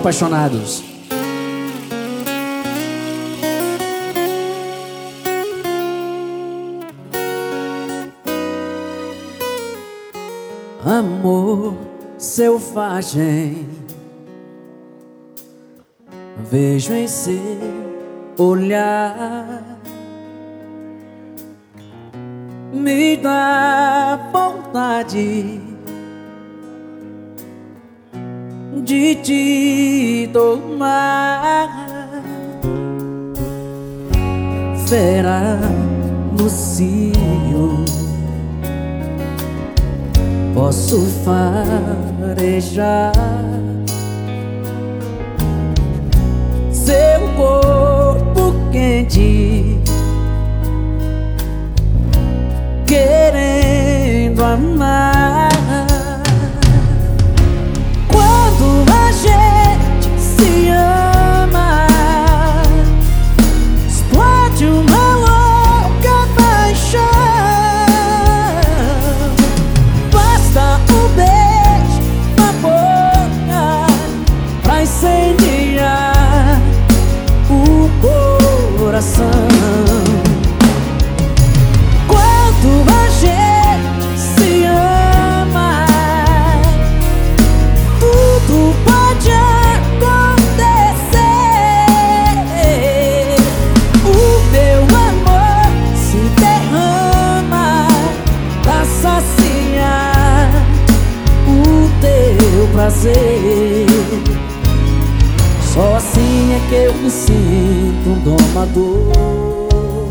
apaixonados. Amor selvagem, vejo em seu olhar, me dá vontade de te tomar. Fera no cio, posso farejar seu corpo quente, querendo amar. Quando a gente se ama, explode uma louca paixão. Basta um beijo na boca pra incendiar o coração. Quando a gente se ama, tudo pode acontecer. O meu amor se derrama pra saciar o teu prazer. Só assim é que eu me sinto um domador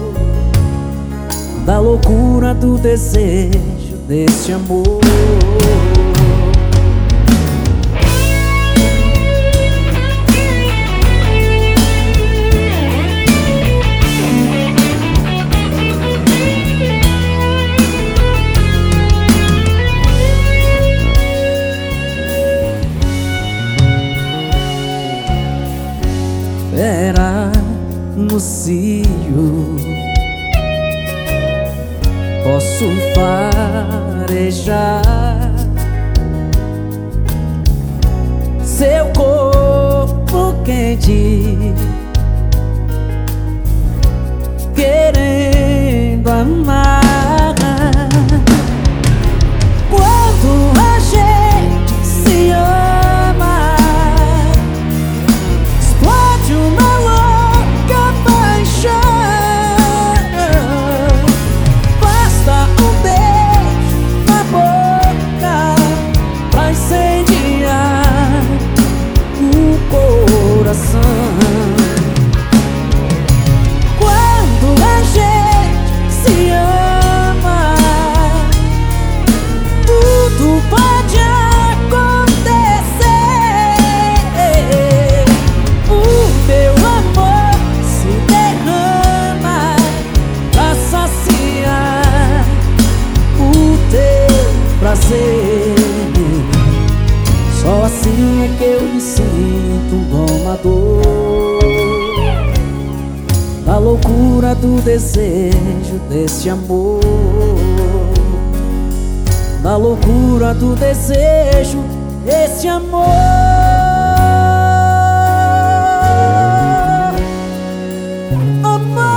da loucura do desejo desse amor. Era no cio, posso farejar seu corpo quente, querendo amar. Quando a gente se ama, explode uma louca paixão. Basta um beijo na boca pra incendiar o coração. Quando a gente se ama, tudo pode acontecer. O meu amor se derrama pra saciar o teu prazer. Só assim é que eu me sinto um domador da loucura do desejo desse amor, da loucura do desejo desse amor. Amor.